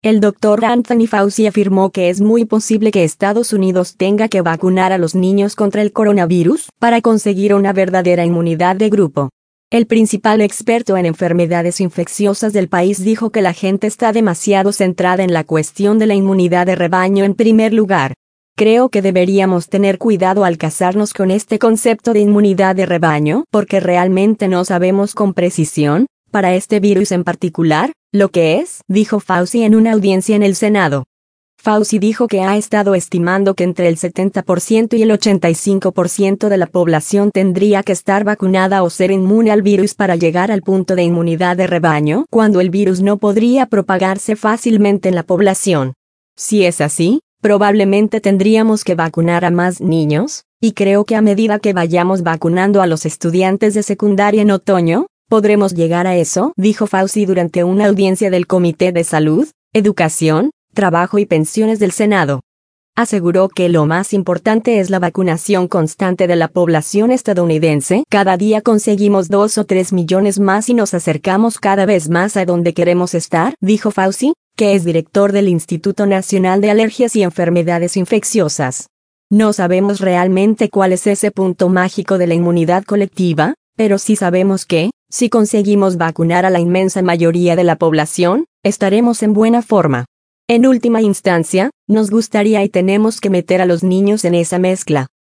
El doctor Anthony Fauci afirmó que es muy posible que Estados Unidos tenga que vacunar a los niños contra el coronavirus para conseguir una verdadera inmunidad de grupo. El principal experto en enfermedades infecciosas del país dijo que la gente está demasiado centrada en la cuestión de la inmunidad de rebaño en primer lugar. Creo que deberíamos tener cuidado al casarnos con este concepto de inmunidad de rebaño porque realmente no sabemos con precisión, para este virus en particular, lo que es, dijo Fauci en una audiencia en el Senado. Fauci dijo que ha estado estimando que entre el 70% y el 85% de la población tendría que estar vacunada o ser inmune al virus para llegar al punto de inmunidad de rebaño, cuando el virus no podría propagarse fácilmente en la población. Si es así, probablemente tendríamos que vacunar a más niños, y creo que a medida que vayamos vacunando a los estudiantes de secundaria en otoño, podremos llegar a eso, dijo Fauci durante una audiencia del Comité de Salud, Educación, Trabajo y Pensiones del Senado. Aseguró que lo más importante es la vacunación constante de la población estadounidense. Cada día conseguimos 2 o 3 millones más y nos acercamos cada vez más a donde queremos estar, dijo Fauci, que es director del Instituto Nacional de Alergias y Enfermedades Infecciosas. No sabemos realmente cuál es ese punto mágico de la inmunidad colectiva, pero sí sabemos que, si conseguimos vacunar a la inmensa mayoría de la población, estaremos en buena forma. En última instancia, nos gustaría y tenemos que meter a los niños en esa mezcla.